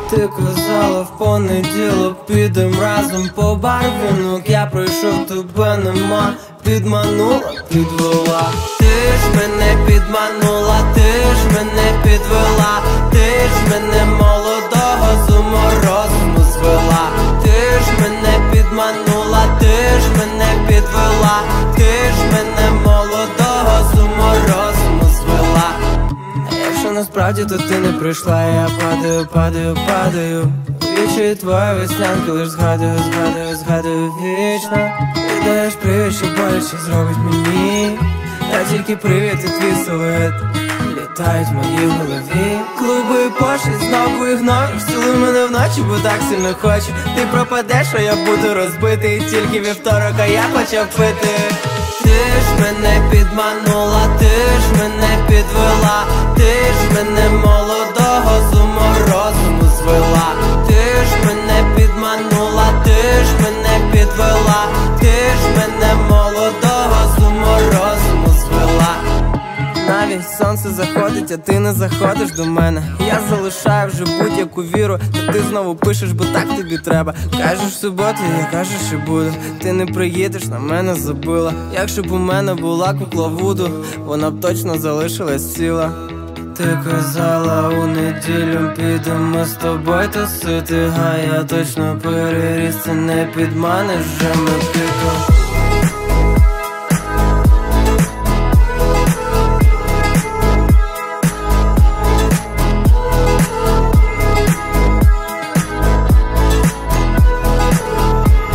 Ти казала, в понеділок підем разом по барвінок. Я прийшов, тебе нема. Підманула, підвела. Ти ж мене підманула, ти ж мене підвела. Ти ж мене молодого з уморозуму звела. Ти ж мене підманула, ти ж мене підвела. Ти ж мене молодого з уморозуму звела. Якщо насправді, то ти не прийшла, я падаю, падаю, падаю. Вічі твої веснянки, лиш згадую, згадую, згадую вічно. Ти даєш привід, що боляче зробить мені. Я тільки привід і твій силует літають в моїй голові. Клуби пошлі, знову ігноруєш. Цілуй мене вночі, бо так сильно хочу. Ти пропадеш, а я буду розбитий. Тільки вівторок, а я почав пити. Ти ж мене підманула, ти ж мене підвела. Ти ж мене молодого з уморозуму звела. Ти ж мене підманула, ти ж мене підвела. Ти ж мене молодого з уморозуму звела. Навіть сонце заходить, а ти не заходиш до мене. Я залишаю вже будь-яку віру, та ти знову пишеш, бо так тобі треба. Кажеш в суботу, я кажу, що буду. Ти не приїдеш, на мене забила. Якщо б у мене була кукла Вуду, вона б точно залишилась ціла. Ти казала, у неділю підемо з тобою тусити. А я точно переріс, це не підманиш, вже ми піду.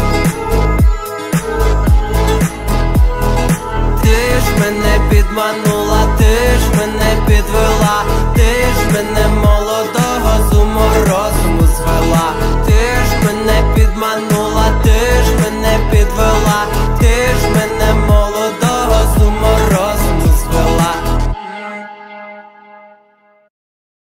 Мене підманула.